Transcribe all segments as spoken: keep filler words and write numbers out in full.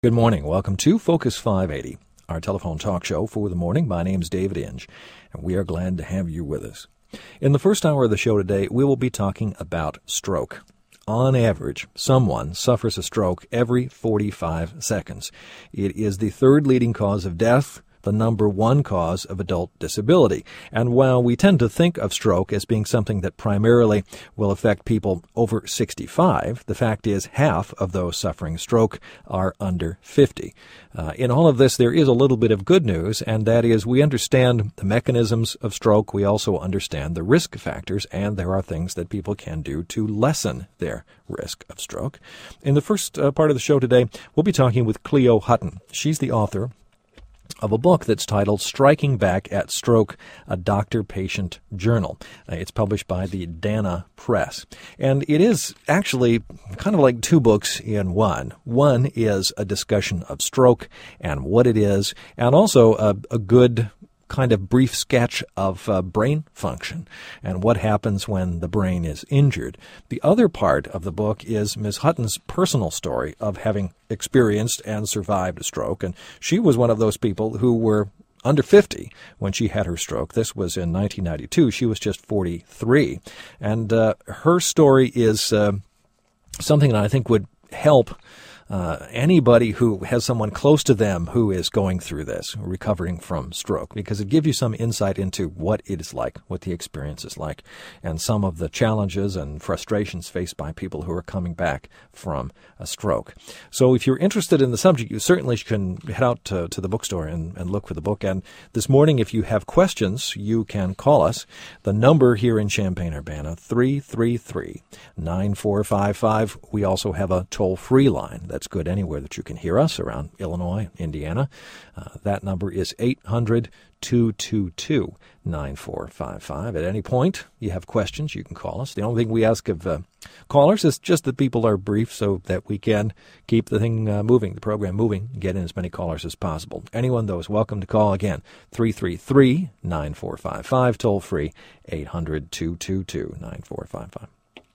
Good morning. Welcome to Focus five eighty, our telephone talk show for the morning. My name's David Inge, and we are glad to have you with us. In the first hour of the show today, we will be talking about stroke. On average, someone suffers a stroke every forty-five seconds. It is the third leading cause of death, the number one cause of adult disability. And while we tend to think of stroke as being something that primarily will affect people over sixty-five, the fact is half of those suffering stroke are under fifty. Uh, in all of this, there is a little bit of good news, and that is we understand the mechanisms of stroke. We also understand the risk factors, and there are things that people can do to lessen their risk of stroke. In the first uh, part of the show today, we'll be talking with Cleo Hutton. She's the author of a book that's titled Striking Back at Stroke, a Doctor-Patient Journal. Uh, it's published by the Dana Press. And it is actually kind of like two books in one. One is a discussion of stroke and what it is, and also a, a good kind of brief sketch of uh, brain function and what happens when the brain is injured. The other part of the book is Miz Hutton's personal story of having experienced and survived a stroke. And she was one of those people who were under fifty when she had her stroke. This was in nineteen ninety-two. She was just forty-three. And uh, her story is uh, something that I think would help Uh, anybody who has someone close to them who is going through this, recovering from stroke, because it gives you some insight into what it is like, what the experience is like, and some of the challenges and frustrations faced by people who are coming back from a stroke. So if you're interested in the subject, you certainly can head out to, to the bookstore and, and look for the book. And this morning, if you have questions, you can call us. The number here in Champaign-Urbana, three three three, nine four five five. We also have a toll-free line. That's good anywhere that you can hear us around Illinois, Indiana. Uh, that number is eight hundred, two two two, nine four five five. At any point you have questions, you can call us. The only thing we ask of uh, callers is just that people are brief so that we can keep the thing uh, moving, the program moving, get in as many callers as possible. Anyone, though, is welcome to call. Again, three three three, nine four five five, toll free, eight hundred, two two two, nine four five five.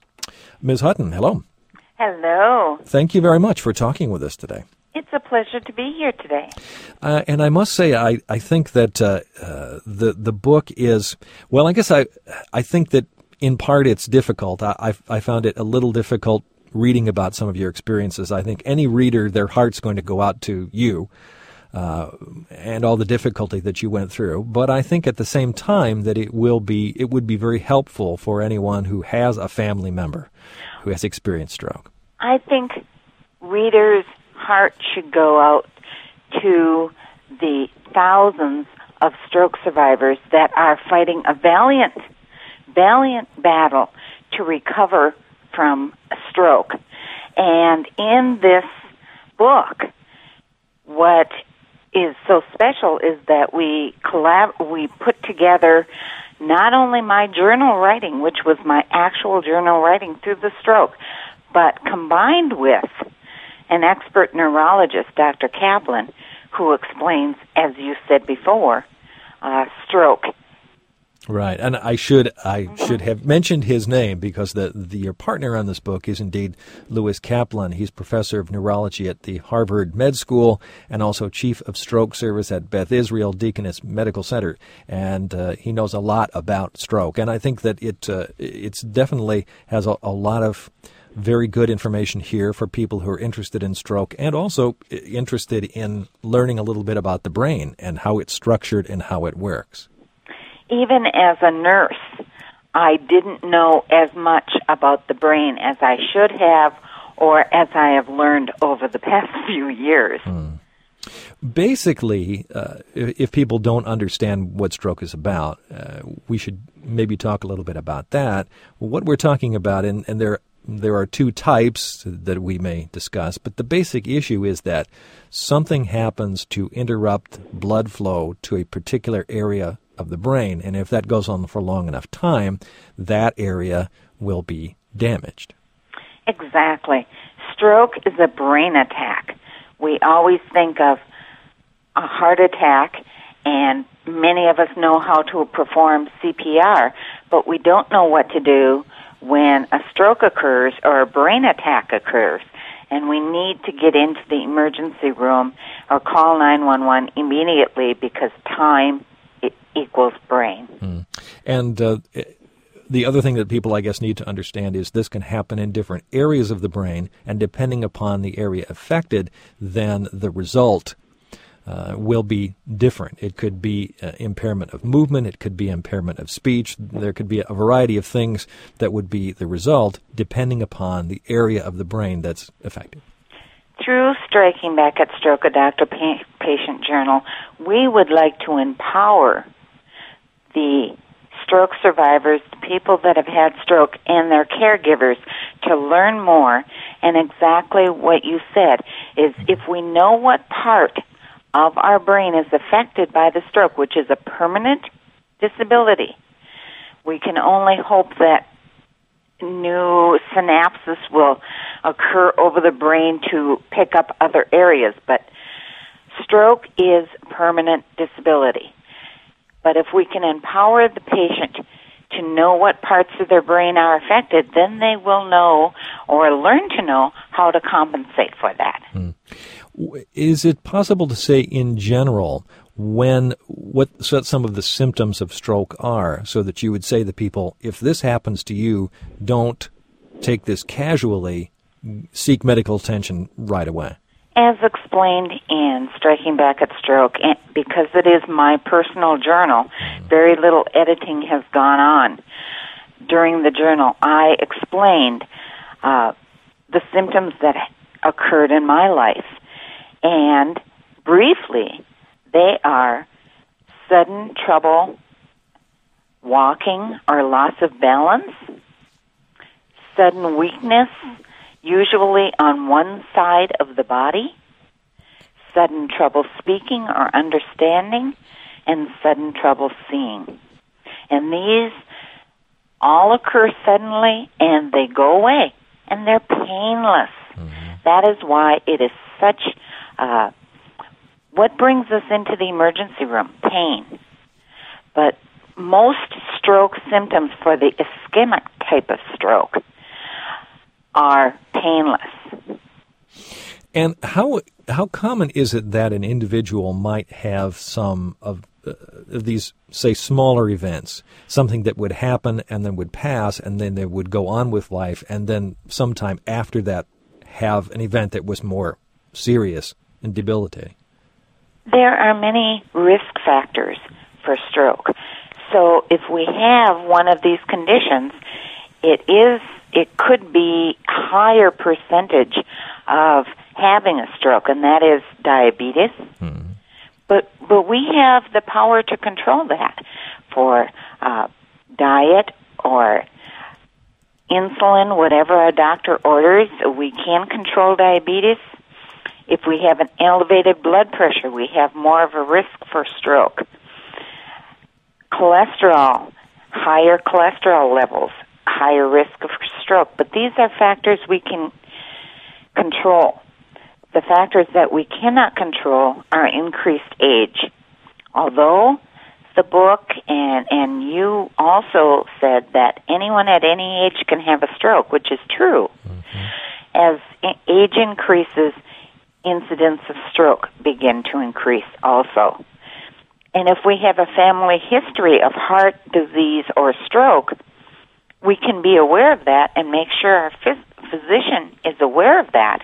Miz Hutton, hello. Hello. Thank you very much for talking with us today. It's a pleasure to be here today. Uh, and I must say, I, I think that uh, uh, the the book is, well, I guess I I think that in part it's difficult. I, I, I found it a little difficult reading about some of your experiences. I think any reader, their heart's going to go out to you uh, and all the difficulty that you went through. But I think at the same time that it will be, it would be very helpful for anyone who has a family member who has experienced stroke. I think readers' heart should go out to the thousands of stroke survivors that are fighting a valiant, valiant battle to recover from a stroke. And in this book, what is so special is that we collab- we put together not only my journal writing, which was my actual journal writing through the stroke, but combined with an expert neurologist, Doctor Kaplan, who explains, as you said before, uh, stroke. Right, and I should I should have mentioned his name because the, the your partner on this book is indeed Louis Kaplan. He's professor of neurology at the Harvard Med School and also chief of stroke service at Beth Israel Deaconess Medical Center, and uh, he knows a lot about stroke. And I think that it uh, it's definitely has a, a lot of very good information here for people who are interested in stroke and also interested in learning a little bit about the brain and how it's structured and how it works. Even as a nurse, I didn't know as much about the brain as I should have or as I have learned over the past few years. Hmm. Basically, uh, if, if people don't understand what stroke is about, uh, we should maybe talk a little bit about that. What we're talking about, and, and there There are two types that we may discuss, but the basic issue is that something happens to interrupt blood flow to a particular area of the brain, and if that goes on for long enough time, that area will be damaged. Exactly. Stroke is a brain attack. We always think of a heart attack, and many of us know how to perform C P R, but we don't know what to do when a stroke occurs or a brain attack occurs. and we need to get into the emergency room or call nine one one immediately because time equals brain. Mm. And uh, the other thing that people, I guess, need to understand is this can happen in different areas of the brain, and depending upon the area affected, then the result uh, will be different. It could be uh, impairment of movement, it could be impairment of speech, there could be a variety of things that would be the result depending upon the area of the brain that's affected. Through Striking Back at Stroke, a doctor-patient journal, we would like to empower the stroke survivors, the people that have had stroke, and their caregivers to learn more. And exactly what you said is if we know what part of our brain is affected by the stroke, which is a permanent disability, we can only hope that new synapses will occur over the brain to pick up other areas. But stroke is permanent disability. But if we can empower the patient to know what parts of their brain are affected, then they will know or learn to know how to compensate for that. Hmm. Is it possible to say in general when what some of the symptoms of stroke are, so that you would say to people, if this happens to you, don't take this casually, seek medical attention right away? As explained in Striking Back at Stroke, and because it is my personal journal, very little editing has gone on. During the journal, I explained uh, the symptoms that occurred in my life. And briefly, they are sudden trouble walking or loss of balance, sudden weakness, usually on one side of the body, sudden trouble speaking or understanding, and sudden trouble seeing. And these all occur suddenly, and they go away, and they're painless. Mm-hmm. That is why it is such, uh, what brings us into the emergency room? Pain. But most stroke symptoms for the ischemic type of stroke are painless. And how how common is it that an individual might have some of, uh, of these, say, smaller events, something that would happen and then would pass, and then they would go on with life, and then sometime after that have an event that was more serious and debilitating? There are many risk factors for stroke. So if we have one of these conditions, it is it could be a higher percentage of having a stroke, and that is diabetes. Mm-hmm. But but we have the power to control that for uh, diet or insulin, whatever a doctor orders. We can control diabetes. If we have an elevated blood pressure, we have more of a risk for stroke. Cholesterol, higher cholesterol levels, higher risk of stroke. But these are factors we can control. The factors that we cannot control are increased age. Although the book and, and you also said that anyone at any age can have a stroke, which is true. Mm-hmm. As age increases, incidence of stroke begin to increase also. And if we have a family history of heart disease or stroke, we can be aware of that and make sure our phys- physician is aware of that.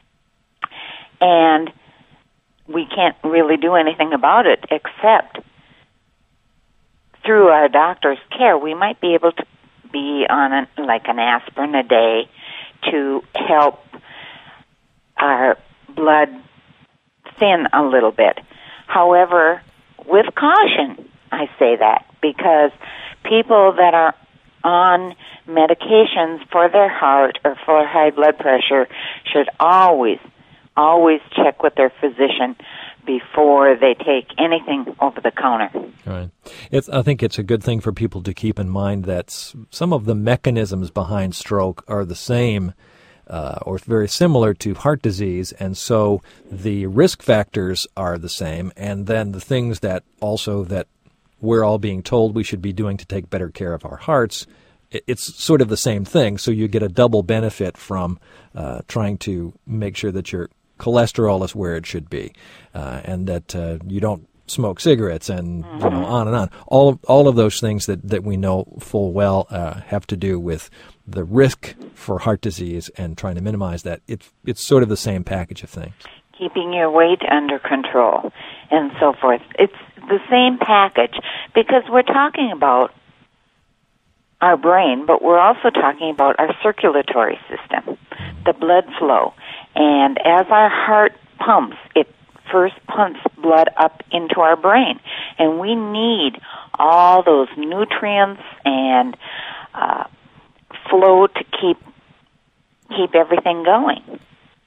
And we can't really do anything about it except through our doctor's care. We might be able to be on a, like an aspirin a day to help our blood thin a little bit. However, with caution, I say that, because people that are on medications for their heart or for high blood pressure should always, always check with their physician before they take anything over the counter. Right. It's, I think it's a good thing for people to keep in mind that some of the mechanisms behind stroke are the same Uh, or very similar to heart disease, and so the risk factors are the same, and then the things that also that we're all being told we should be doing to take better care of our hearts it's sort of the same thing. So you get a double benefit from uh, trying to make sure that your cholesterol is where it should be, uh, and that uh, you don't smoke cigarettes, and you know, on and on. All of, all of those things that, that we know full well uh, have to do with the risk for heart disease and trying to minimize that. It's it's sort of the same package of things. Keeping your weight under control and so forth. It's the same package because we're talking about our brain, but we're also talking about our circulatory system, the blood flow. And as our heart pumps, it first pumps blood up into our brain. And we need all those nutrients and uh, flow to keep keep everything going.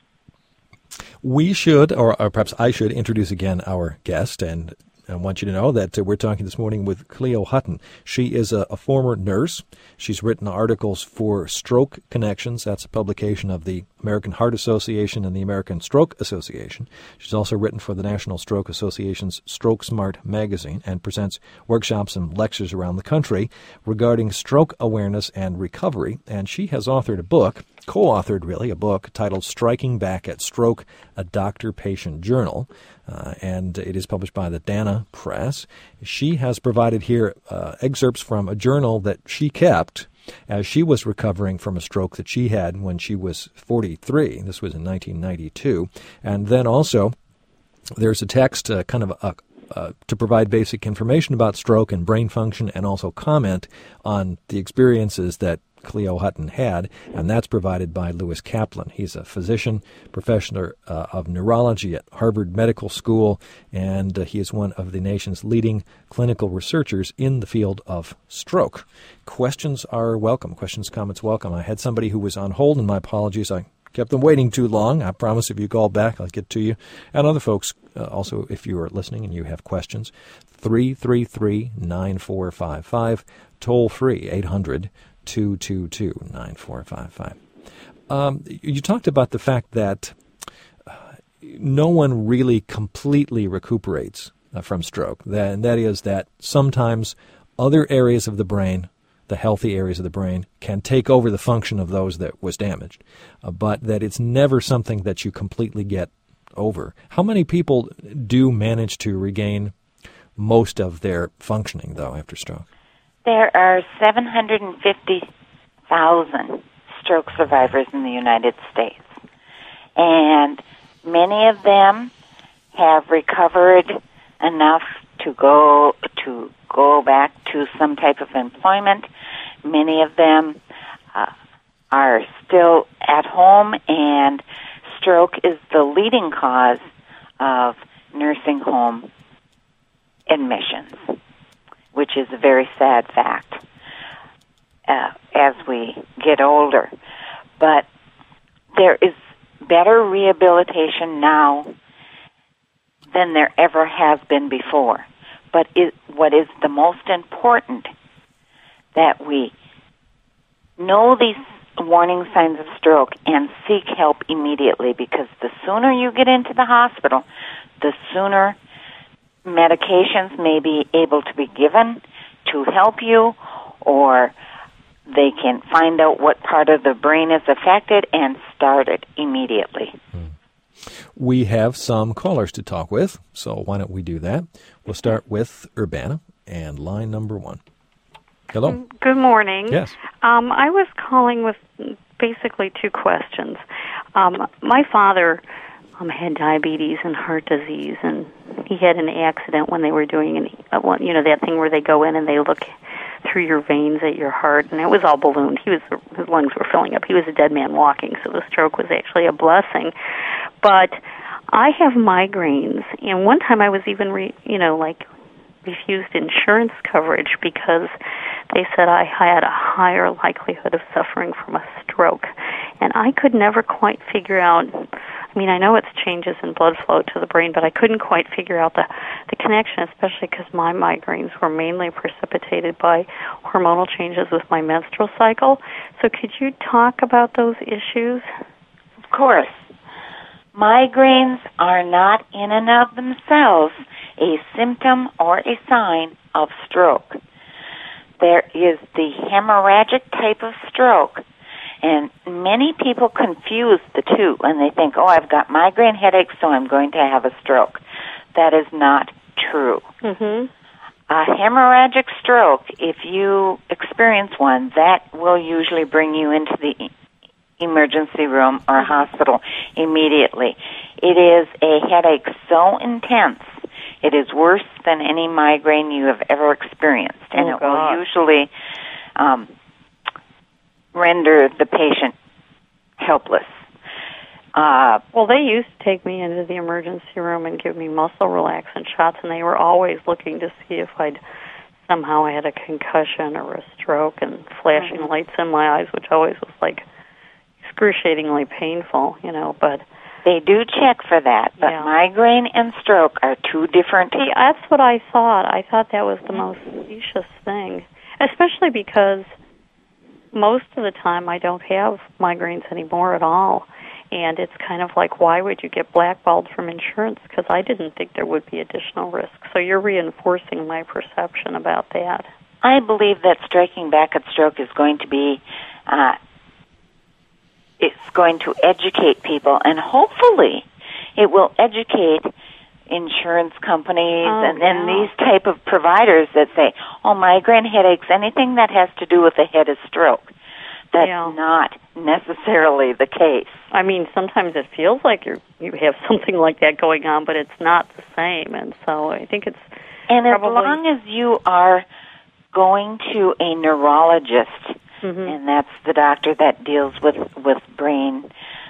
We should, or, or perhaps I should, introduce again our guest, and I want you to know that uh, we're talking this morning with Cleo Hutton. She is a, a former nurse. She's written articles for Stroke Connections. That's a publication of the American Heart Association and the American Stroke Association. She's also written for the National Stroke Association's Stroke Smart magazine and presents workshops and lectures around the country regarding stroke awareness and recovery. And she has authored a book, co-authored really, a book titled Striking Back at Stroke, a Doctor-Patient Journal. Uh, and it is published by the Dana Press. She has provided here uh, excerpts from a journal that she kept as she was recovering from a stroke that she had when she was forty-three. This was in nineteen ninety-two. And then also there's a text, uh, kind of a, uh, to provide basic information about stroke and brain function, and also comment on the experiences that Cleo Hutton had, and that's provided by Lewis Kaplan. He's a physician, professor uh, of neurology at Harvard Medical School, and uh, he is one of the nation's leading clinical researchers in the field of stroke. Questions are welcome. Questions, comments, welcome. I had somebody who was on hold, and my apologies. I kept them waiting too long. I promise if you call back, I'll get to you. And other folks, uh, also, if you are listening and you have questions, three three three, nine four five five, toll free, eight hundred, two two two, nine four five five. Um, you talked about the fact that uh, no one really completely recuperates uh, from stroke, that, and that is that sometimes other areas of the brain, the healthy areas of the brain, can take over the function of those that was damaged, uh, but that it's never something that you completely get over. How many people do manage to regain most of their functioning, though, after stroke? There are seven hundred fifty thousand stroke survivors in the United States, and many of them have recovered enough to go to go back to some type of employment. Many of them uh, are still at home, and stroke is the leading cause of nursing home admissions, which is a very sad fact uh, as we get older. But there is better rehabilitation now than there ever has been before. But it, what is the most important, that we know these warning signs of stroke and seek help immediately, because the sooner you get into the hospital, the sooner medications may be able to be given to help you, or they can find out what part of the brain is affected and start it immediately. We have some callers to talk with, so why don't we do that? We'll start with Urbana and line number one. Hello. Good morning. Yes. Um, I was calling with basically two questions. Um, my father um, had diabetes and heart disease, and he had an accident when they were doing an, uh, you know, that thing where they go in and they look through your veins at your heart, and it was all ballooned. He was, his lungs were filling up. He was a dead man walking, so the stroke was actually a blessing. But I have migraines, and one time I was even, re, you know, like refused insurance coverage because they said I had a higher likelihood of suffering from a stroke. And I could never quite figure out, I mean, I know it's changes in blood flow to the brain, but I couldn't quite figure out the, the connection, especially because my migraines were mainly precipitated by hormonal changes with my menstrual cycle. So could you talk about those issues? Of course. Migraines are not in and of themselves a symptom or a sign of stroke. there is the hemorrhagic type of stroke. And many people confuse the two, and they think, oh, I've got migraine headaches, so I'm going to have a stroke. That is not true. Mm-hmm. A hemorrhagic stroke, if you experience one, that will usually bring you into the emergency room or hospital immediately. It is a headache so intense, it is worse than any migraine you have ever experienced, and oh, it God. will usually um, render the patient helpless. Uh, well, they used to take me into the emergency room and give me muscle relaxant shots, and they were always looking to see if I'd somehow had a concussion or a stroke, and flashing mm-hmm. lights in my eyes, which always was like excruciatingly painful, you know, but... They do check for that, but yeah. migraine and stroke are two different... See, that's what I thought. I thought that was the most specious thing, especially because most of the time I don't have migraines anymore at all. And it's kind of like, why would you get blackballed from insurance? Because I didn't think there would be additional risk. So you're reinforcing my perception about that. I believe that striking back at stroke is going to be, uh, it's going to educate people, and hopefully it will educate insurance companies oh, and then yeah. these type of providers that say, oh, migraine headaches, anything that has to do with the head is stroke. That's yeah. not necessarily the case. I mean, sometimes it feels like you you have something like that going on, but it's not the same. And so I think it's And probably... as long as you are going to a neurologist, mm-hmm. and that's the doctor that deals with, with brain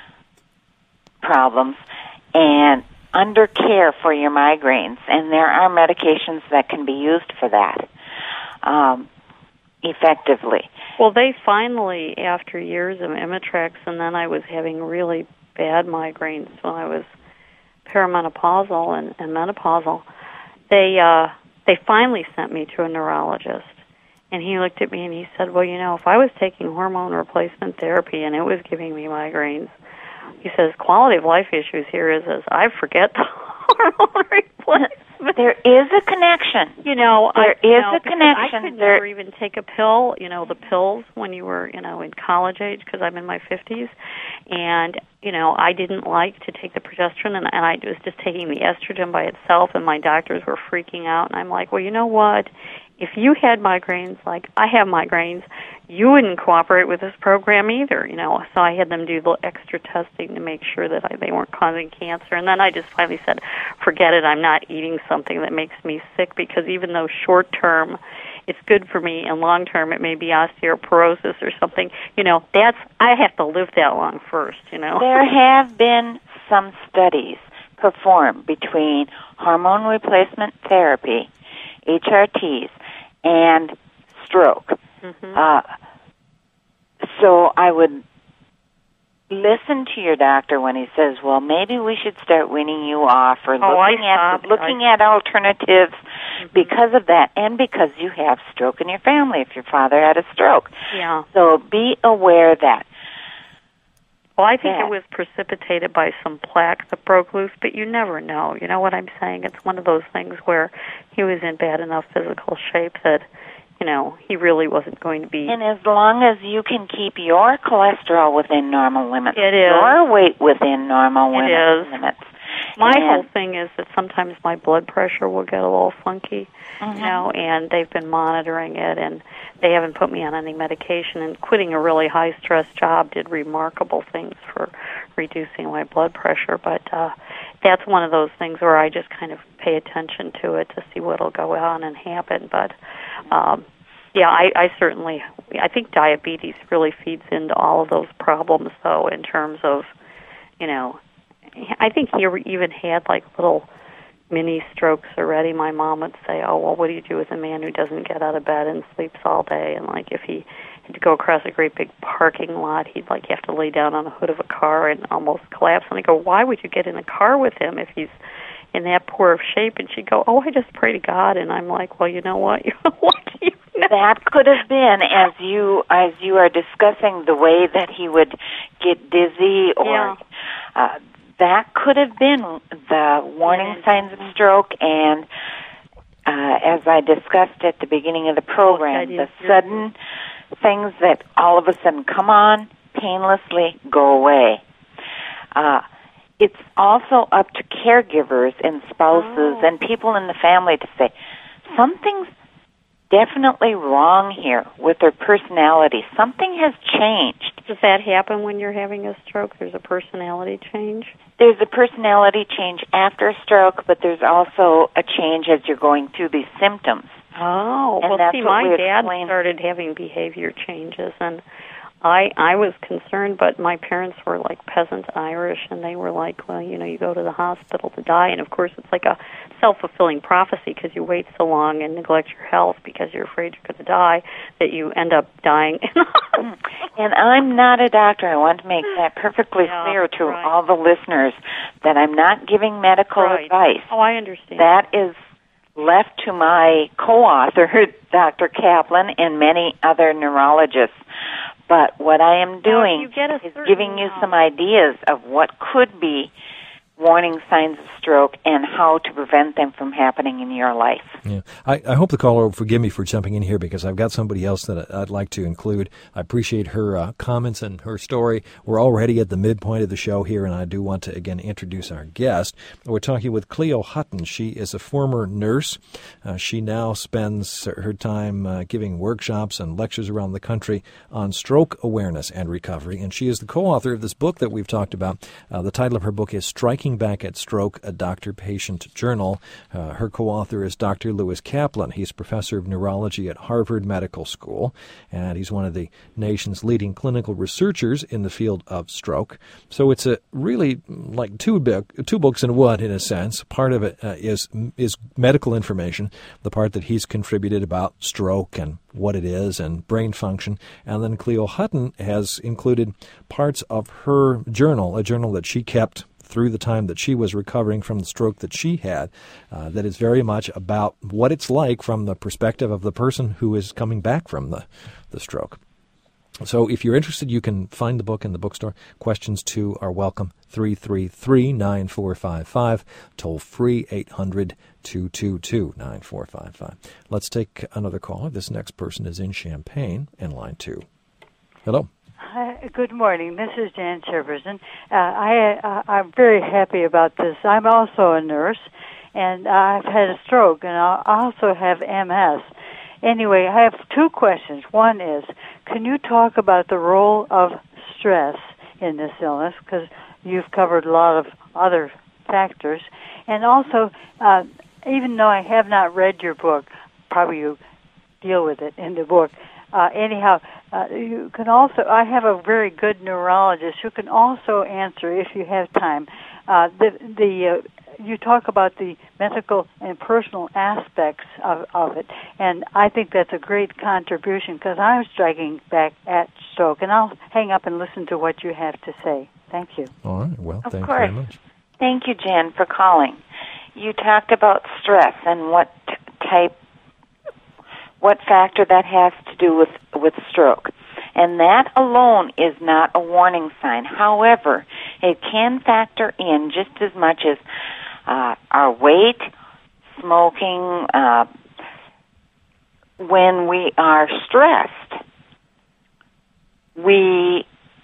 problems, and under care for your migraines, and there are medications that can be used for that um, effectively. Well, they finally, after years of Imitrex, and then I was having really bad migraines when I was perimenopausal and, and menopausal, they uh, they finally sent me to a neurologist. And he looked at me and he said, well, you know, if I was taking hormone replacement therapy and it was giving me migraines, he says, quality of life issues here is, is I forget the hormone replacement. There is a connection. You know, there I, is you know, a connection. I could there... never even take a pill, you know, the pills when you were, you know, in college age, because I'm in my fifties. And, you know, I didn't like to take the progesterone, and, and I was just taking the estrogen by itself, and my doctors were freaking out. And I'm like, well, you know what? If you had migraines like I have migraines, you wouldn't cooperate with this program either, you know. So I had them do the extra testing to make sure that I, they weren't causing cancer. And then I just finally said, forget it, I'm not eating something that makes me sick, because even though short-term it's good for me, and long-term it may be osteoporosis or something, you know, that's, I have to live that long first, you know. There have been some studies performed between hormone replacement therapy, H R Ts, and stroke. Mm-hmm. Uh, so I would listen to your doctor when he says, well, maybe we should start weaning you off, or oh, looking I at looking I... at alternatives mm-hmm. because of that, and because you have stroke in your family if your father had a stroke. Yeah. So be aware of that. Well, I think yeah. it was precipitated by some plaque that broke loose, but you never know. You know what I'm saying? It's one of those things where he was in bad enough physical shape that, you know, he really wasn't going to be... And as long as you can keep your cholesterol within normal limits, it is. your weight within normal it limits, is. limits. My and whole thing is that sometimes my blood pressure will get a little funky, mm-hmm. you know, and they've been monitoring it, and they haven't put me on any medication, and quitting a really high-stress job did remarkable things for reducing my blood pressure, but uh, that's one of those things where I just kind of pay attention to it to see what will go on and happen, but... Um, Yeah, I, I certainly, I think diabetes really feeds into all of those problems, though, in terms of, you know, I think he even had, like, little mini strokes already. My mom would say, oh, well, what do you do with a man who doesn't get out of bed and sleeps all day? And, like, if he had to go across a great big parking lot, he'd, like, have to lay down on the hood of a car and almost collapse. And I go, why would you get in a car with him if he's in that poor of shape? And she'd go, oh, I just pray to God. And I'm like, well, you know what? You're lucky. That could have been, as you as you are discussing the way that he would get dizzy, or yeah. uh, that could have been the warning signs of stroke. And as I discussed at the beginning of the program, the sudden things that all of a sudden come on, painlessly go away. Uh, it's also up to caregivers and spouses oh. and people in the family to say, something's definitely wrong here with their personality. Something has changed. Does that happen when you're having a stroke? There's a personality change? There's a personality change after a stroke, but there's also a change as you're going through these symptoms. Oh, and well, that's see, what my we dad explain. started having behavior changes, and I I was concerned, but my parents were like peasant Irish, and they were like, well, you know, you go to the hospital to die, and of course it's like a self-fulfilling prophecy because you wait so long and neglect your health because you're afraid you're going to die that you end up dying. And I'm not a doctor. I want to make that perfectly yeah, clear to right. all the listeners that I'm not giving medical right. advice. Oh, I understand. That is left to my co-author, Doctor Kaplan, and many other neurologists. But what I am doing is certain, giving you some ideas of what could be warning signs of stroke and how to prevent them from happening in your life. Yeah, I, I hope the caller will forgive me for jumping in here because I've got somebody else that I'd like to include. I appreciate her uh, comments and her story. We're already at the midpoint of the show here, and I do want to, again, introduce our guest. We're talking with Cleo Hutton. She is a former nurse. Uh, she now spends her time uh, giving workshops and lectures around the country on stroke awareness and recovery, and she is the co-author of this book that we've talked about. Uh, the title of her book is Striking Back at Stroke, a Doctor-Patient Journal. Uh, her co-author is Doctor Lewis Kaplan. He's professor of neurology at Harvard Medical School, and he's one of the nation's leading clinical researchers in the field of stroke. So it's a really like two book, two books in one, in a sense. Part of it uh, is is medical information, the part that he's contributed about stroke and what it is and brain function. And then Cleo Hutton has included parts of her journal, a journal that she kept through the time that she was recovering from the stroke that she had, uh, that is very much about what it's like from the perspective of the person who is coming back from the, the stroke. So if you're interested, you can find the book in the bookstore. Questions, too, are welcome. three three three, nine four five five, toll free eight hundred, two two two, nine four five five. Let's take another caller. This next person is in Champaign in line two. Hello. Hi, good morning. This is Jan Jefferson. Uh, I, uh, I'm very happy about this. I'm also a nurse, and I've had a stroke, and I also have M S. Anyway, I have two questions. One is, can you talk about the role of stress in this illness? Because you've covered a lot of other factors. And also, uh, even though I have not read your book, probably you deal with it in the book, Uh, anyhow, uh, you can also, I have a very good neurologist who can also answer, if you have time, uh, the, the uh, you talk about the medical and personal aspects of, of it, and I think that's a great contribution because I'm striking back at stroke, and I'll hang up and listen to what you have to say. Thank you. All right. Well, of thank course. you very much. Thank you, Jan, for calling. You talked about stress and what t- type what factor that has to do with, with stroke. And that alone is not a warning sign. However, it can factor in just as much as uh, our weight, smoking. Uh, when we are stressed, we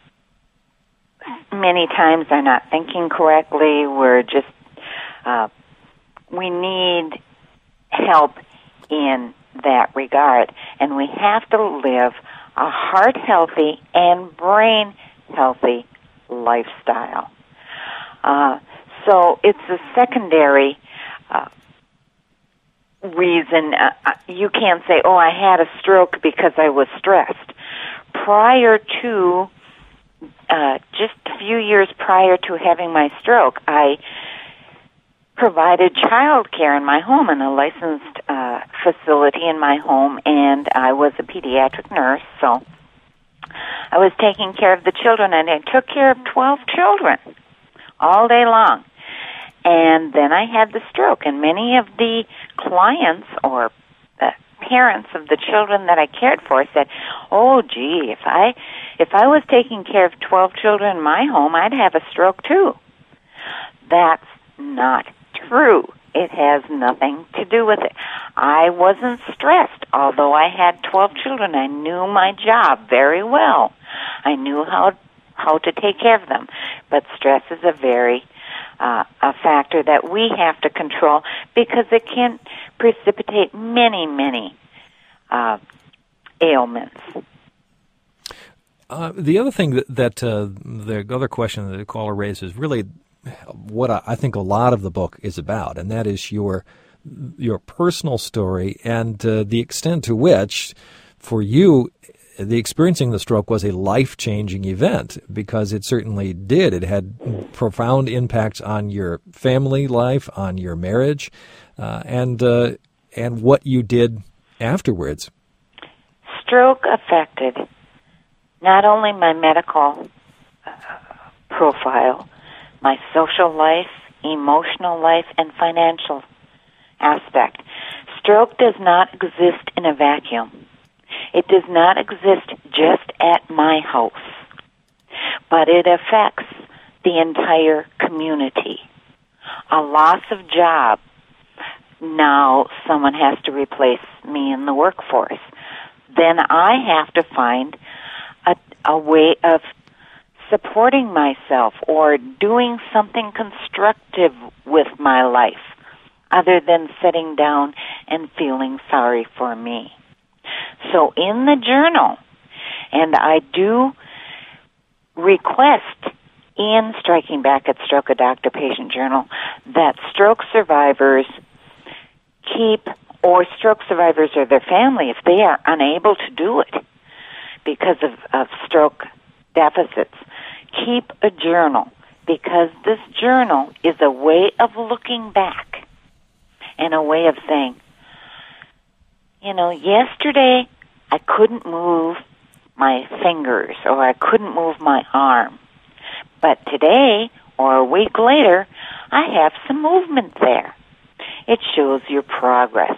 many times are not thinking correctly. We're just, uh, we need help in that regard, and we have to live a heart healthy and brain healthy lifestyle. Uh, so it's a secondary uh, reason. Uh, you can't say, "Oh, I had a stroke because I was stressed." Prior to uh, just a few years prior to having my stroke, I provided child care in my home in a licensed uh, facility in my home, and I was a pediatric nurse, so I was taking care of the children, and I took care of twelve children all day long. And then I had the stroke, and many of the clients or the parents of the children that I cared for said, "Oh, gee, if I if I was taking care of twelve children in my home, I'd have a stroke too." That's not true. it has nothing to do with it. I wasn't stressed. Although I had twelve children, I knew my job very well. I knew how how to take care of them. But stress is a very uh, a factor that we have to control because it can precipitate many, many uh, ailments. Uh, the other thing that, that uh, the other question that the caller raised is really what I, I think a lot of the book is about, and that is your your personal story and uh, the extent to which, for you, the experiencing the stroke was a life-changing event, because it certainly did. It had profound impacts on your family life, on your marriage, uh, and uh, and what you did afterwards. Stroke affected not only my medical uh, profile, my social life, emotional life, and financial aspect. Stroke does not exist in a vacuum. It does not exist just at my house, but it affects the entire community. A loss of job, now someone has to replace me in the workforce. Then I have to find a, a way of supporting myself or doing something constructive with my life other than sitting down and feeling sorry for me. So in the journal, and I do request in Striking Back at Stroke a Doctor Patient Journal that stroke survivors keep, or stroke survivors or their family, if they are unable to do it because of, of stroke deficits, keep a journal, because this journal is a way of looking back and a way of saying, you know, yesterday I couldn't move my fingers or I couldn't move my arm, but today or a week later I have some movement there. It shows your progress.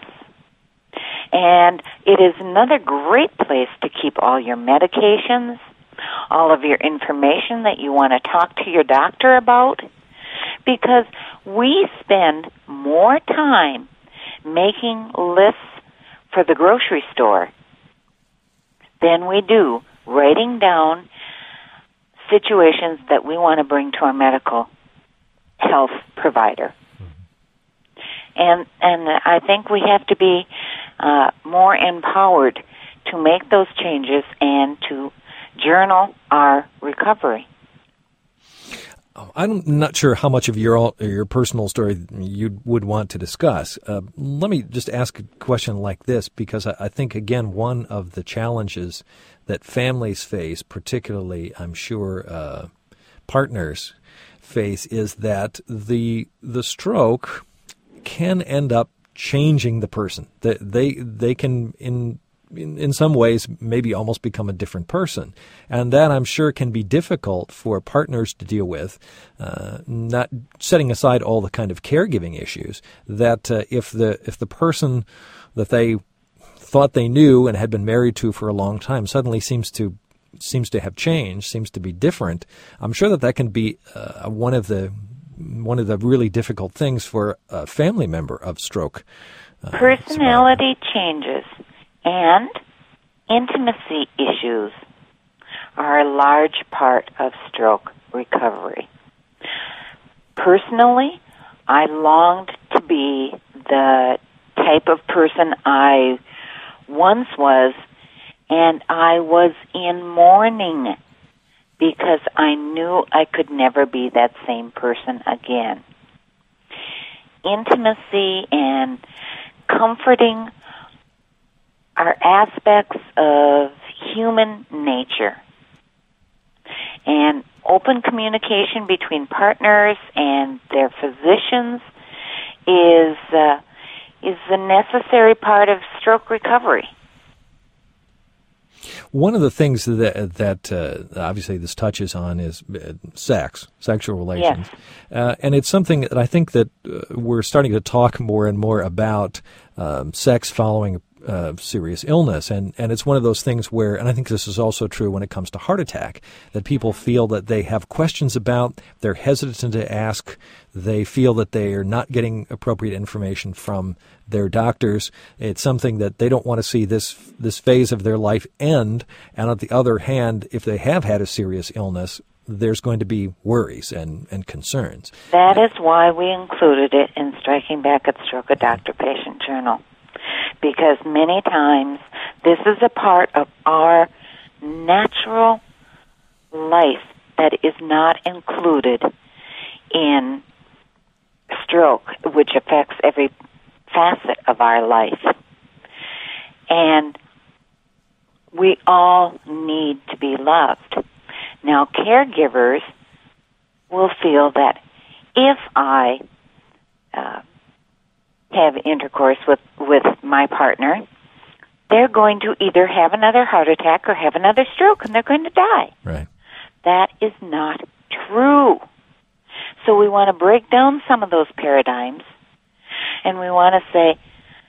And it is another great place to keep all your medications, all of your information that you want to talk to your doctor about, because we spend more time making lists for the grocery store than we do writing down situations that we want to bring to our medical health provider. And and I think we have to be uh, more empowered to make those changes and to journal our recovery. I'm not sure how much of your your personal story you would want to discuss. Uh, let me just ask a question like this, because I, I think, again, one of the challenges that families face, particularly, I'm sure, uh, partners face, is that the the stroke can end up changing the person. They they, they can, in In, in some ways, maybe almost become a different person. And that, I'm sure, can be difficult for partners to deal with, uh, not setting aside all the kind of caregiving issues, that uh, if the if the person that they thought they knew and had been married to for a long time suddenly seems to seems to have changed, seems to be different, I'm sure that that can be uh, one of the one of the really difficult things for a family member of stroke. Uh, Personality survivor. changes. And intimacy issues are a large part of stroke recovery. Personally, I longed to be the type of person I once was, and I was in mourning because I knew I could never be that same person again. Intimacy and comforting are aspects of human nature. And open communication between partners and their physicians is uh, is a necessary part of stroke recovery. One of the things that that uh, obviously this touches on is uh, sex, sexual relations, yes. uh, and it's something that I think that uh, we're starting to talk more and more about, um, sex following uh, serious illness. And, and it's one of those things where, and I think this is also true when it comes to heart attack, that people feel that they have questions about, they're hesitant to ask, they feel that they are not getting appropriate information from their doctors. It's something that they don't want to see this this phase of their life end. And on the other hand, if they have had a serious illness, there's going to be worries and, and concerns. That is why we included it in Striking Back at Stroke, a doctor-patient journal. Because many times this is a part of our natural life that is not included in stroke, which affects every facet of our life. And we all need to be loved. Now, caregivers will feel that if I uh, have intercourse with, with my partner, they're going to either have another heart attack or have another stroke, and they're going to die. Right. That is not true. So we want to break down some of those paradigms, and we want to say,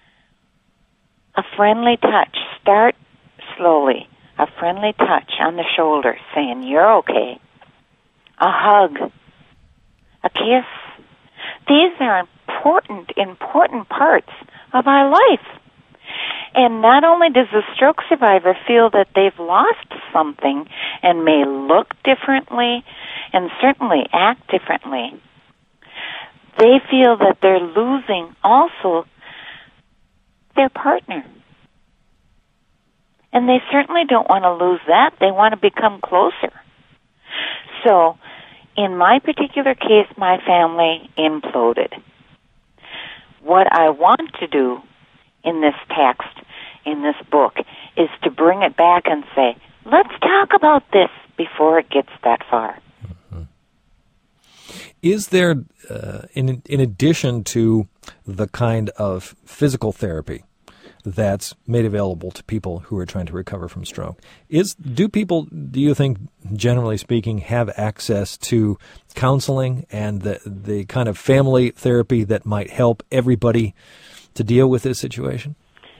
a friendly touch. Start slowly. A friendly touch on the shoulder saying, you're okay. A hug. A kiss. These are important, important parts of our life. And not only does the stroke survivor feel that they've lost something and may look differently and certainly act differently, they feel that they're losing also their partner. And they certainly don't want to lose that. They want to become closer. So, in my particular case, my family imploded. What I want to do in this text, in this book, is to bring it back and say, let's talk about this before it gets that far. Mm-hmm. Is there, uh, in in addition to the kind of physical therapy that's made available to people who are trying to recover from stroke, is do people, do you think, generally speaking, have access to counseling and the the kind of family therapy that might help everybody to deal with this situation?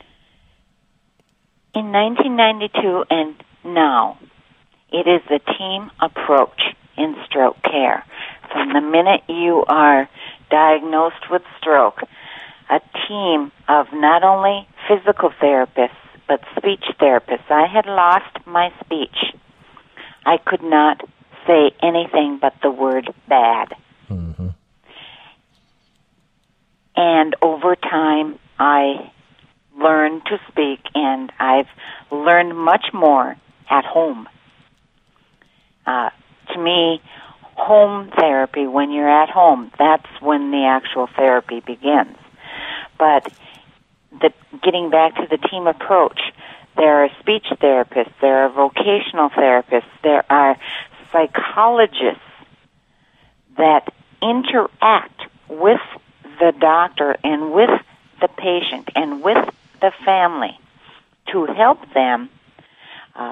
In nineteen ninety-two and now, it is the team approach in stroke care. From the minute you are diagnosed with stroke, a team of not only physical therapists, but speech therapists. I had lost my speech. I could not say anything but the word bad. Mm-hmm. And over time, I learned to speak, and I've learned much more at home. Uh, to me, home therapy, when you're at home, that's when the actual therapy begins. But the, getting back to the team approach, there are speech therapists, there are vocational therapists, there are psychologists that interact with the doctor and with the patient and with the family to help them uh,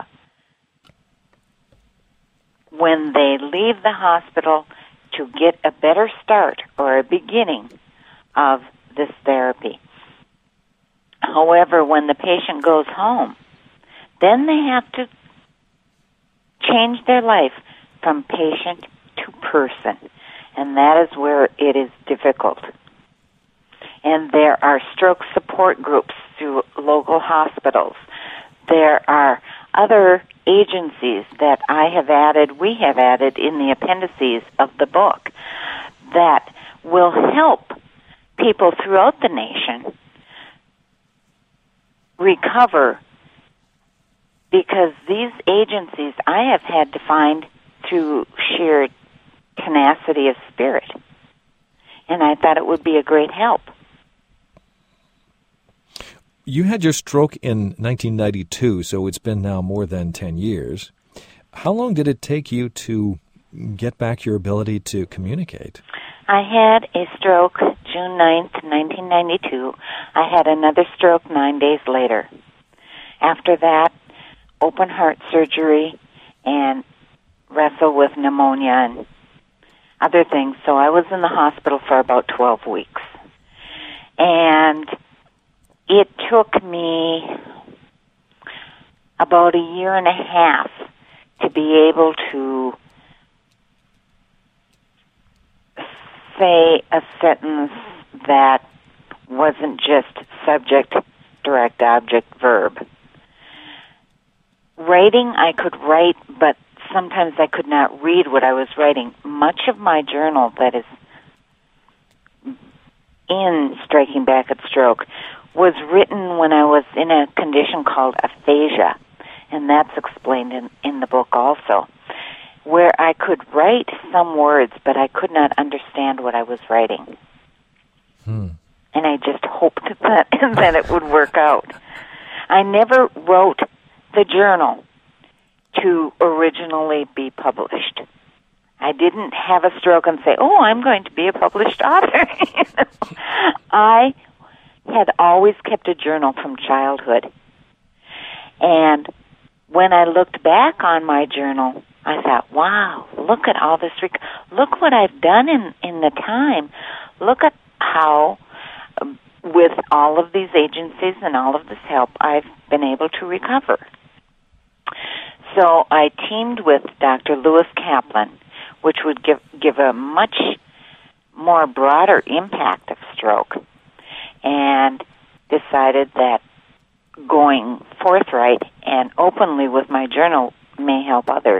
when they leave the hospital to get a better start or a beginning of this therapy. However, when the patient goes home, then they have to change their life from patient to person, and that is where it is difficult. And there are stroke support groups through local hospitals. There are other agencies that I have added, we have added in the appendices of the book that will help people throughout the nation recover, because these agencies I have had to find through sheer tenacity of spirit. And I thought it would be a great help. You had your stroke in nineteen ninety-two, so it's been now more than ten years. How long did it take you to get back your ability to communicate? I had a stroke June ninth, nineteen ninety-two. I had another stroke nine days later. After that, open heart surgery and wrestle with pneumonia and other things. So I was in the hospital for about twelve weeks. And it took me about a year and a half to be able to say a sentence that wasn't just subject, direct, object, verb. Writing, I could write, but sometimes I could not read what I was writing. Much of my journal that is in Striking Back at Stroke was written when I was in a condition called aphasia, and that's explained in, in the book also, where I could write some words, but I could not understand what I was writing. Hmm. And I just hoped that, that it would work out. I never wrote the journal to originally be published. I didn't have a stroke and say, oh, I'm going to be a published author. I had always kept a journal from childhood. And when I looked back on my journal, I thought, wow, look at all this. Rec- look what I've done in, in the time. Look at how, um, with all of these agencies and all of this help, I've been able to recover. So I teamed with Doctor Lewis Kaplan, which would give give a much more broader impact of stroke, and decided that going forthright and openly with my journal may help others.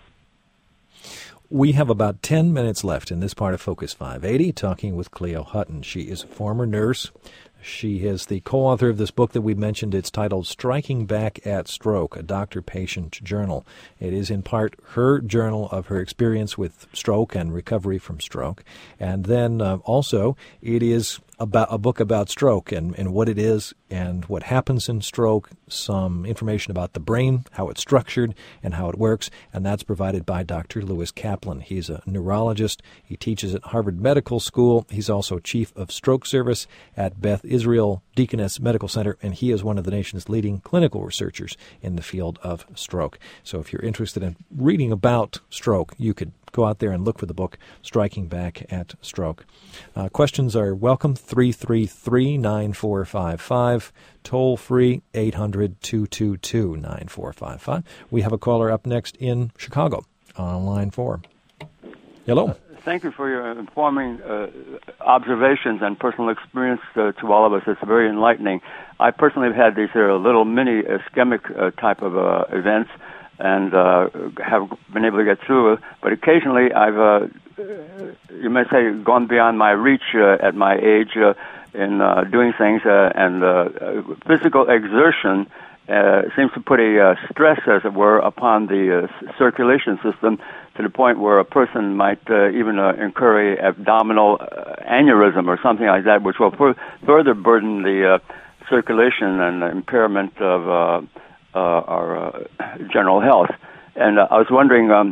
We have about ten minutes left in this part of Focus five eighty, talking with Cleo Hutton. She is a former nurse. She is the co-author of this book that we mentioned. It's titled Striking Back at Stroke, a doctor-patient journal. It is in part her journal of her experience with stroke and recovery from stroke. And then uh, also it is about a book about stroke and, and what it is and what happens in stroke, some information about the brain, how it's structured, and how it works, and that's provided by Doctor Lewis Kaplan. He's a neurologist. He teaches at Harvard Medical School. He's also chief of stroke service at Beth Israel Deaconess Medical Center, and he is one of the nation's leading clinical researchers in the field of stroke. So if you're interested in reading about stroke, you could go out there and look for the book, Striking Back at Stroke. Uh, questions are welcome, three three three, nine four five five, toll free, eight hundred, two two two, nine four five five. We have a caller up next in Chicago on line four. Hello. Uh, thank you for your informing uh, observations and personal experience uh, to all of us. It's very enlightening. I personally have had these uh, little mini ischemic uh, type of uh, events, and uh, have been able to get through it. But occasionally I've, uh, you may say, gone beyond my reach uh, at my age uh, in uh, doing things, uh, and uh, physical exertion uh, seems to put a uh, stress, as it were, upon the uh, circulation system to the point where a person might uh, even uh, incur a abdominal uh, aneurysm or something like that, which will fur- further burden the uh, circulation and impairment of uh, Uh, our uh, general health. And uh, I was wondering um,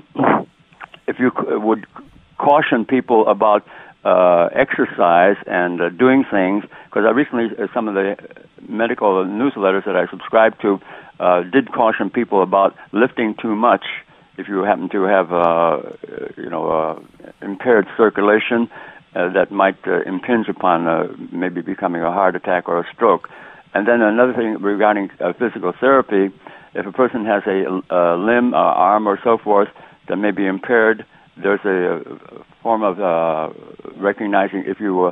if you c- would caution people about uh, exercise and uh, doing things, because I recently, uh, some of the medical newsletters that I subscribe to uh, did caution people about lifting too much if you happen to have, uh, you know, uh, impaired circulation uh, that might uh, impinge upon uh, maybe becoming a heart attack or a stroke. And then another thing regarding uh, physical therapy, if a person has a, a limb, uh, arm, or so forth that may be impaired, there's a, a form of uh, recognizing if you uh,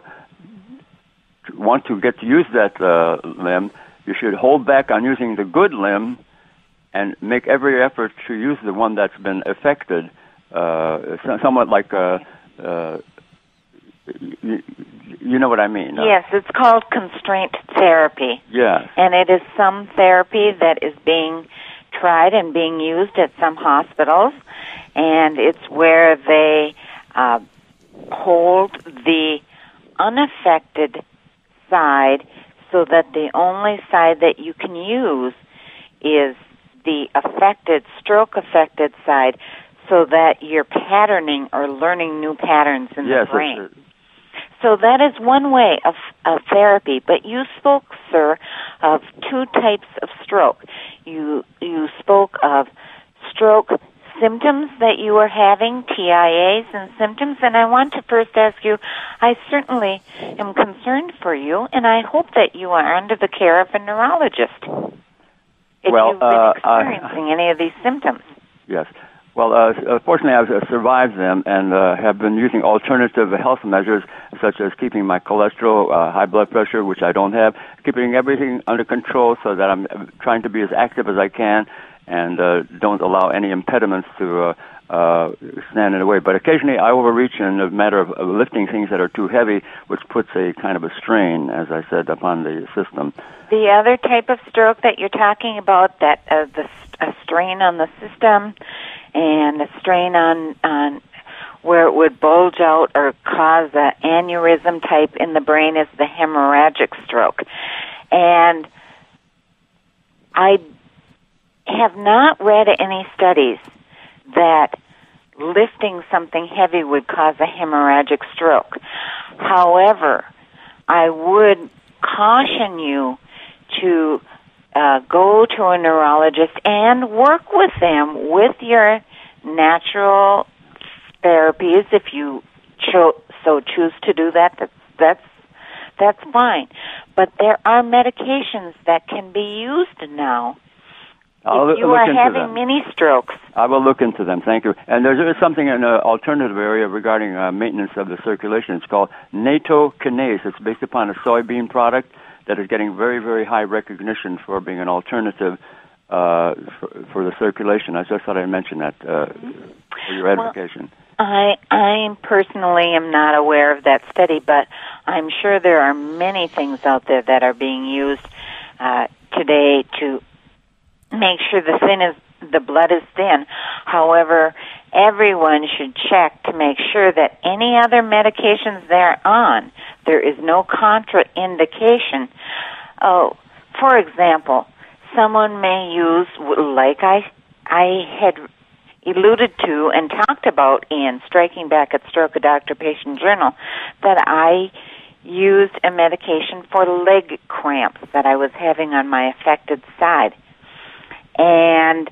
want to get to use that uh, limb, you should hold back on using the good limb and make every effort to use the one that's been affected, uh, somewhat like a... Uh, You, you know what I mean? Yes, it's called constraint therapy. Yes. And it is some therapy that is being tried and being used at some hospitals, and it's where they uh, hold the unaffected side so that the only side that you can use is the affected, stroke-affected side, so that you're patterning or learning new patterns in yes, the brain. It's, So that is one way of, of therapy. But you spoke, sir, of two types of stroke. You you spoke of stroke symptoms that you are having, T I As and symptoms, and I want to first ask you, I certainly am concerned for you, and I hope that you are under the care of a neurologist if well, you've been uh, experiencing uh, any of these symptoms. Yes. Well, uh, fortunately, I've uh, survived them and uh, have been using alternative health measures, such as keeping my cholesterol, uh, high blood pressure, which I don't have, keeping everything under control so that I'm trying to be as active as I can and uh, don't allow any impediments to uh, uh, stand in the way. But occasionally I overreach in a matter of, of lifting things that are too heavy, which puts a kind of a strain, as I said, upon the system. The other type of stroke that you're talking about, that uh, the a strain on the system and a strain on, on where it would bulge out or cause an aneurysm type in the brain, is the hemorrhagic stroke. And I have not read any studies that lifting something heavy would cause a hemorrhagic stroke. However, I would caution you to uh, go to a neurologist and work with them with your natural therapies. If you cho- so choose to do that, that's, that's, that's fine. But there are medications that can be used now. I'll if you look are into having them. mini strokes. I will look into them. Thank you. And there's, there's something in an alternative area regarding uh, maintenance of the circulation. It's called nattokinase. It's based upon a soybean product that is getting very, very high recognition for being an alternative uh, for, for the circulation. I just thought I'd mention that uh, for your edification. Well, I, I personally am not aware of that study, but I'm sure there are many things out there that are being used uh, today to make sure the thin is the blood is thin. However, everyone should check to make sure that any other medications they're on, there is no contraindication. Oh, for example, someone may use, like I I had alluded to and talked about in Striking Back at Stroke, a Doctor-Patient Journal, that I used a medication for leg cramps that I was having on my affected side. And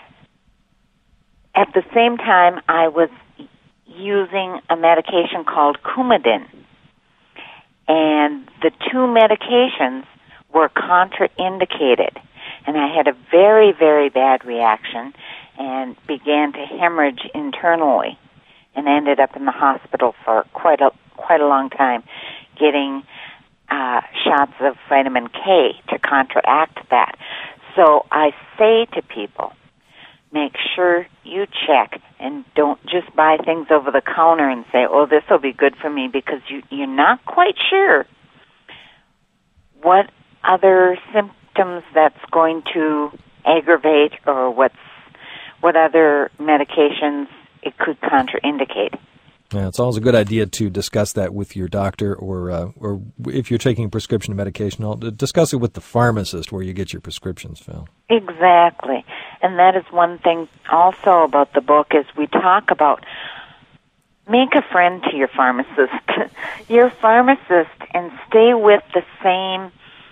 at the same time, I was using a medication called Coumadin. And the two medications were contraindicated. And I had a very, very bad reaction and began to hemorrhage internally and ended up in the hospital for quite a, quite a long time, getting uh, shots of vitamin K to counteract that. So I say to people, make sure you check and don't just buy things over the counter and say, oh, this will be good for me, because you, you're not quite sure what other symptoms that's going to aggravate or what's, what other medications it could contraindicate. Yeah, it's always a good idea to discuss that with your doctor, or uh, or if you're taking prescription medication, I'll discuss it with the pharmacist where you get your prescriptions filled. Exactly. And that is one thing also about the book, is we talk about make a friend to your pharmacist. Your pharmacist, and stay with the same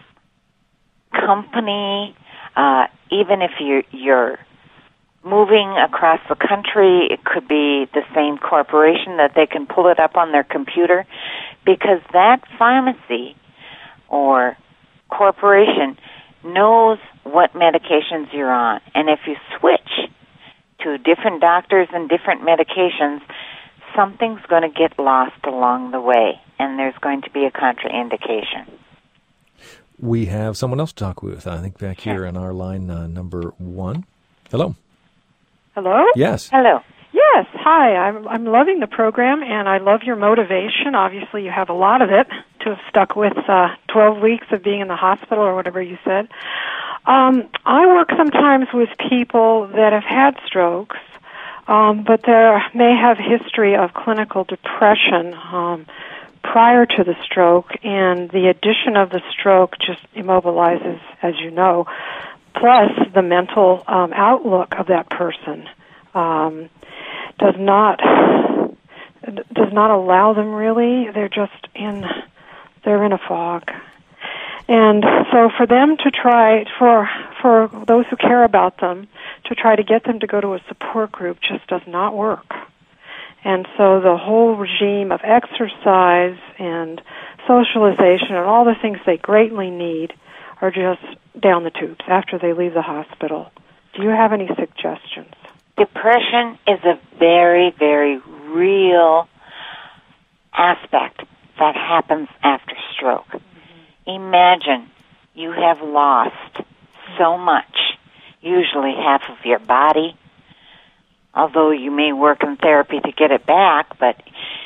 company, uh, even if you're, you're moving across the country, it could be the same corporation that they can pull it up on their computer, because that pharmacy or corporation knows what medications you're on. And if you switch to different doctors and different medications, something's going to get lost along the way, and there's going to be a contraindication. We have someone else to talk with, I think, back here on our line uh, number one. Hello. Hello? Yes. Hello. Yes, hi. I'm I'm loving the program, and I love your motivation. Obviously, you have a lot of it to have stuck with uh, twelve weeks of being in the hospital or whatever you said. Um, I work sometimes with people that have had strokes, um, but they may have history of clinical depression um, prior to the stroke, and the addition of the stroke just immobilizes, as you know, plus the mental um, outlook of that person um, does not does not allow them really. They're just in they're in a fog, and so for them to try for for those who care about them to try to get them to go to a support group just does not work. And so the whole regime of exercise and socialization and all the things they greatly need are just down the tubes after they leave the hospital. Do you have any suggestions? Depression is a very, very real aspect that happens after stroke. Mm-hmm. Imagine you have lost so much, usually half of your body, although you may work in therapy to get it back, but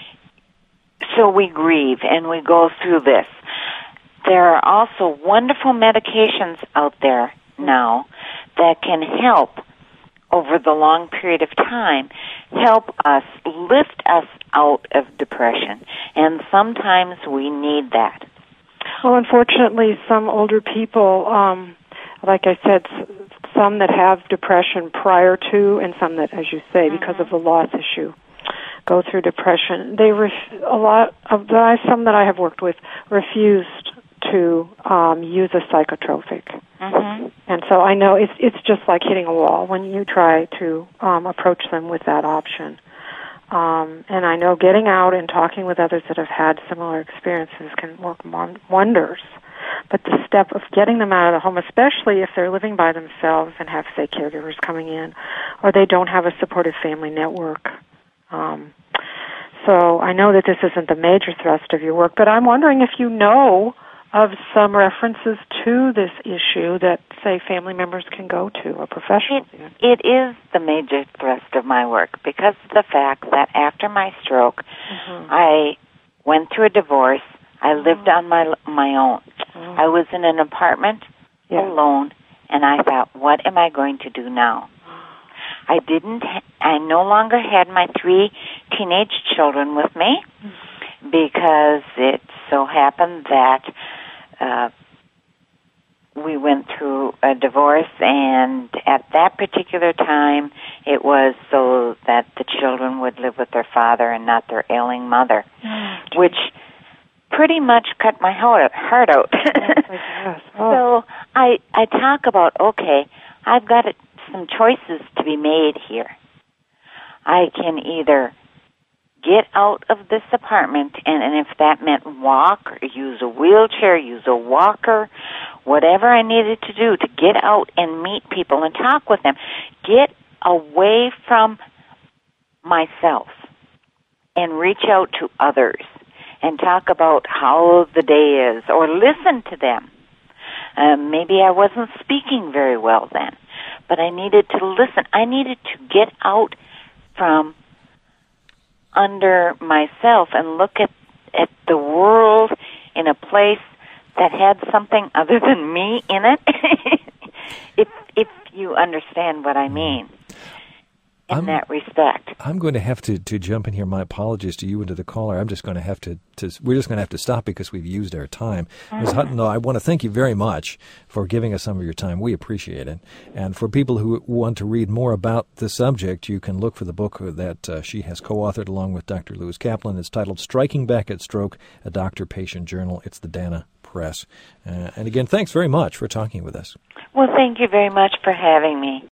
so we grieve and we go through this. There are also wonderful medications out there now that can help over the long period of time, help us, lift us out of depression. And sometimes we need that. Well, unfortunately, some older people, um, like I said, some that have depression prior to, and some that, as you say, mm-hmm. because of the loss issue, go through depression. They ref- a lot of the, some that I have worked with refused to um, use a psychotropic, mm-hmm. and so I know it's it's just like hitting a wall when you try to um, approach them with that option. Um, and I know getting out and talking with others that have had similar experiences can work wonders. But the step of getting them out of the home, especially if they're living by themselves and have, say, caregivers coming in, or they don't have a supportive family network. Um, so I know that this isn't the major thrust of your work, but I'm wondering if you know of some references to this issue that, say, family members can go to, or professionals. It, it is the major thrust of my work because of the fact that after my stroke, mm-hmm. I went through a divorce. I lived on my my own. Oh. I was in an apartment yeah. alone, and I thought, what am I going to do now? I didn't. Ha- I no longer had my three teenage children with me mm-hmm. because it so happened that uh, we went through a divorce, and at that particular time, it was so that the children would live with their father and not their ailing mother, oh, which pretty much cut my heart out. Yes. Oh. So I I talk about, okay, I've got some choices to be made here. I can either get out of this apartment, and, and if that meant walk or use a wheelchair, use a walker, whatever I needed to do to get out and meet people and talk with them, get away from myself and reach out to others and talk about how the day is, or listen to them. Um, maybe I wasn't speaking very well then, but I needed to listen. I needed to get out from under myself and look at, at the world in a place that had something other than me in it, if if you understand what I mean. In I'm, that respect. I'm going to have to, to jump in here. My apologies to you and to the caller. I'm just going to have to, to we're just going to have to stop because we've used our time. Mm-hmm. Miz Hutton, though, I want to thank you very much for giving us some of your time. We appreciate it. And for people who want to read more about the subject, you can look for the book that uh, she has co-authored along with Doctor Lewis Kaplan. It's titled Striking Back at Stroke, a Doctor-Patient Journal. It's the Dana Press. Uh, and again, thanks very much for talking with us. Well, thank you very much for having me.